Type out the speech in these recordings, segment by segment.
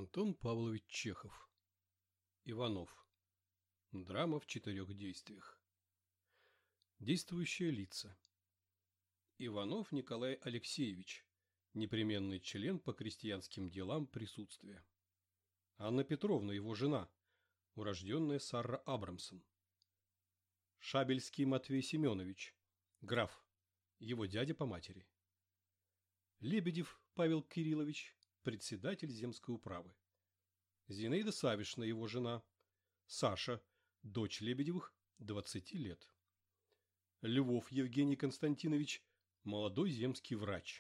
Антон Павлович Чехов. Иванов. Драма в 4 действиях. Действующие лица. Иванов Николай Алексеевич, непременный член по крестьянским делам присутствия. Анна Петровна, его жена, урожденная Сара Абрамсон. Шабельский Матвей Семенович, граф, его дядя по матери. Лебедев Павел Кириллович, председатель земской управы. Зинаида Савишна, его жена. Саша, дочь Лебедевых, 20 лет. Львов Евгений Константинович, молодой земский врач.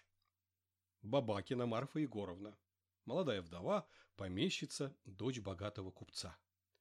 Бабакина Марфа Егоровна, молодая вдова, помещица, дочь богатого купца.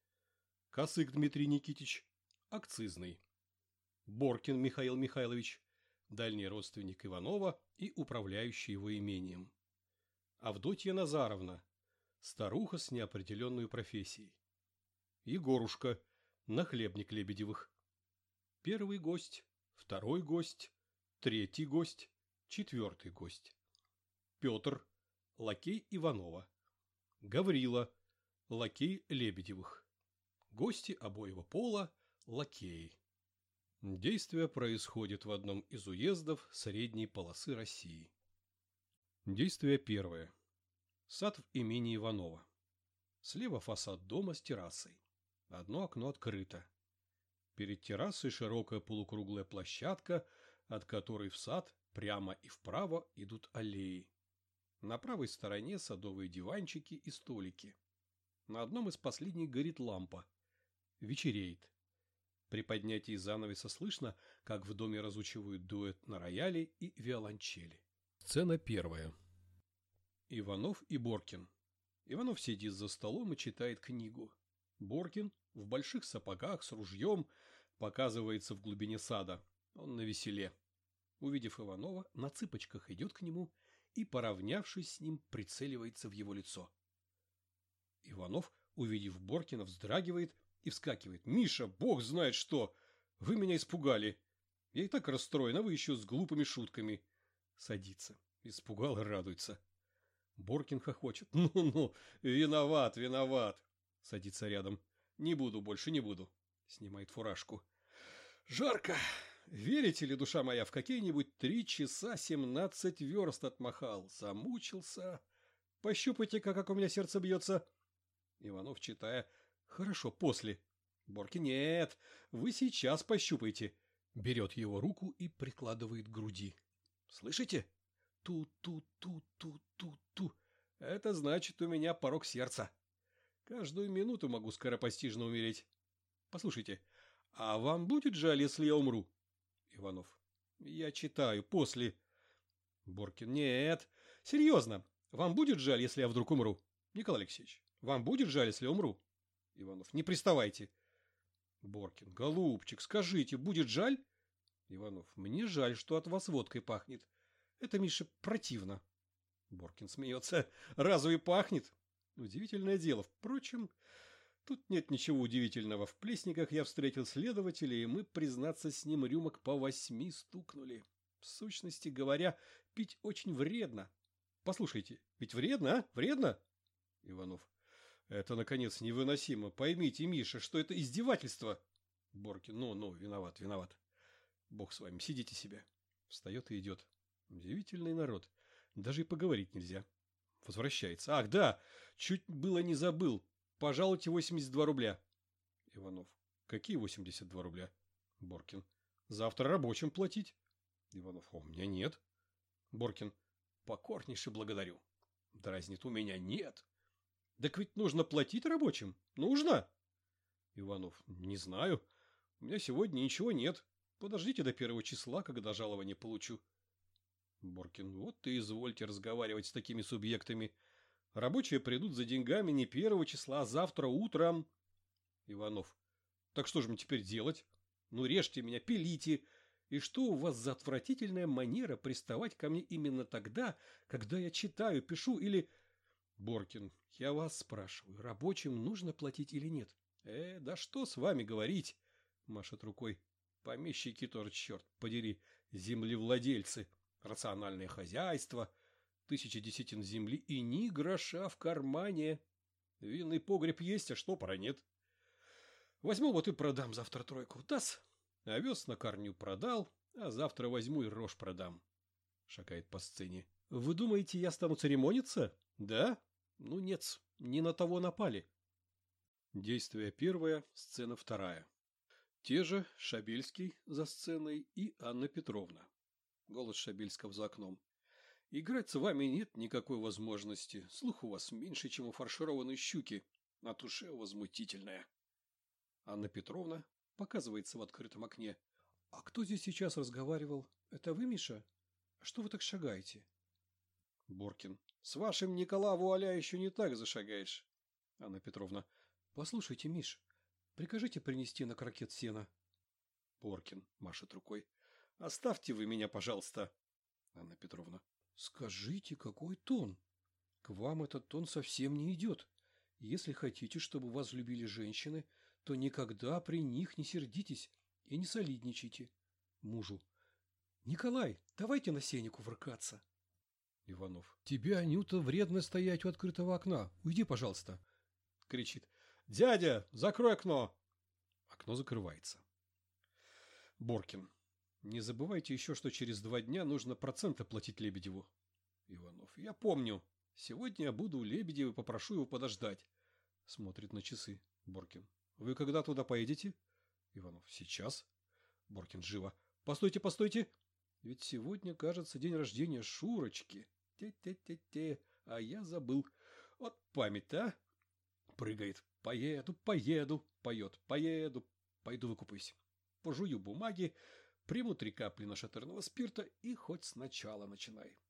Косык Дмитрий Никитич, акцизный. Боркин Михаил Михайлович, дальний родственник Иванова и управляющий его имением. Авдотья Назаровна, старуха с неопределенной профессией. Егорушка, нахлебник Лебедевых. Первый гость, второй гость, третий гость, четвертый гость. Петр, лакей Иванова. Гаврила, лакей Лебедевых. Гости обоего пола, лакеи. Действие происходит в одном из уездов средней полосы России. Действие первое. Сад в имении Иванова. Слева фасад дома с террасой. Одно окно открыто. Перед террасой широкая полукруглая площадка, от которой в сад прямо и вправо идут аллеи. На правой стороне садовые диванчики и столики. На одном из последних горит лампа. Вечереет. При поднятии занавеса слышно, как в доме разучивают дуэт на рояле и виолончели. Сцена первая. Иванов и Боркин. Иванов сидит за столом и читает книгу. Боркин в больших сапогах с ружьем показывается в глубине сада. Он навеселе. Увидев Иванова, на цыпочках идет к нему и, поравнявшись с ним, прицеливается в его лицо. Иванов, увидев Боркина, вздрагивает и вскакивает. «Миша, бог знает что! Вы меня испугали! Я и так расстроен, а вы еще с глупыми шутками!» Садится. Испугал и радуется. Боркин хохочет. «Ну-ну, виноват, виноват!» Садится рядом. «Не буду больше, не буду!» Снимает фуражку. «Жарко! Верите ли, душа моя, в какие-нибудь 3 часа 17 верст отмахал. Замучился. Пощупайте-ка, как у меня сердце бьется!» Иванов, читая: «Хорошо, после». Боркин: «Нет, вы сейчас пощупайте». Берет его руку и прикладывает к груди. «Слышите? Ту-ту-ту-ту-ту-ту. Это значит, у меня порог сердца. Каждую минуту могу скоропостижно умереть. Послушайте, а вам будет жаль, если я умру?» Иванов: «Я читаю, после». Боркин: «Нет, серьезно, вам будет жаль, если я вдруг умру? Николай Алексеевич, вам будет жаль, если я умру?» Иванов: «Не приставайте». Боркин: «Голубчик, скажите, будет жаль?» Иванов: «Мне жаль, что от вас водкой пахнет. Это, Миша, противно». Боркин смеется: «Разве пахнет? Удивительное дело. Впрочем, тут нет ничего удивительного. В Плесниках я встретил следователя, и мы, признаться, с ним рюмок по 8 стукнули. В сущности говоря, пить очень вредно. Послушайте, ведь вредно, а? Вредно?» Иванов: «Это, наконец, невыносимо. Поймите, Миша, что это издевательство». Боркин: «Ну, виноват, виноват. Бог с вами, сидите себе». Встает и идет. Удивительный народ. Даже и поговорить нельзя. Возвращается. «Ах, да, чуть было не забыл. Пожалуйте 82 рубля». Иванов: «Какие 82 рубля?» Боркин: «Завтра рабочим платить». Иванов: «У меня нет». Боркин: «Покорнейше благодарю». Дразнит: «У меня нет». «Так ведь нужно платить рабочим. Нужно?» Иванов: «Не знаю. У меня сегодня ничего нет. Подождите до 1 числа, когда жалование получу». Боркин: «Вот и извольте разговаривать с такими субъектами. Рабочие придут за деньгами не 1 числа, а завтра утром». Иванов: «Так что же мне теперь делать? Ну, режьте меня, пилите. И что у вас за отвратительная манера приставать ко мне именно тогда, когда я читаю, пишу или...» Боркин: «Я вас спрашиваю, рабочим нужно платить или нет?» Да что с вами говорить?» Машет рукой. «Помещики тоже, черт подери, землевладельцы, рациональное хозяйство, 1000 десятин земли и ни гроша в кармане. Винный погреб есть, а штопора нет. Возьму вот и продам завтра тройку. Тас. Овес на корню продал, а завтра возьму и рожь продам. Шагает по сцене. Вы думаете, я стану церемониться? Да? Ну нет, не на того напали. Действие первое, сцена вторая. Те же Шабельский за сценой и Анна Петровна. Голос Шабельского за окном. Играть с вами нет никакой возможности. Слух у вас меньше, чем у фаршированной щуки, а туше возмутительная. Анна Петровна показывается в открытом окне. А кто здесь сейчас разговаривал? Это вы, Миша? Что вы так шагаете? Боркин. С вашим Никола Вуаля еще не так зашагаешь. Анна Петровна. Послушайте, Миш, прикажите принести на крокет сена. Боркин машет рукой. Оставьте вы меня, пожалуйста. Анна Петровна. Скажите, какой тон? К вам этот тон совсем не идет. Если хотите, чтобы вас любили женщины, то никогда при них не сердитесь и не солидничайте. Мужу. Николай, давайте на сене кувыркаться. Иванов. Тебе, Анюта, вредно стоять у открытого окна. Уйди, пожалуйста. Кричит. Дядя, закрой окно. Окно закрывается. Боркин. Не забывайте еще, что через 2 дня нужно проценты платить Лебедеву. Иванов. Я помню. Сегодня я буду у Лебедева и попрошу его подождать. Смотрит на часы. Боркин. Вы когда туда поедете? Иванов. Сейчас. Боркин. Живо. Постойте, постойте. Ведь сегодня, кажется, день рождения Шурочки. Те-те-те-те. А я забыл. Вот память, а? Прыгает. Поеду, поеду. Поет. Поеду. Пойду выкупаюсь. Пожую бумаги. Приму 3 капли нашатырного спирта и хоть сначала начинай.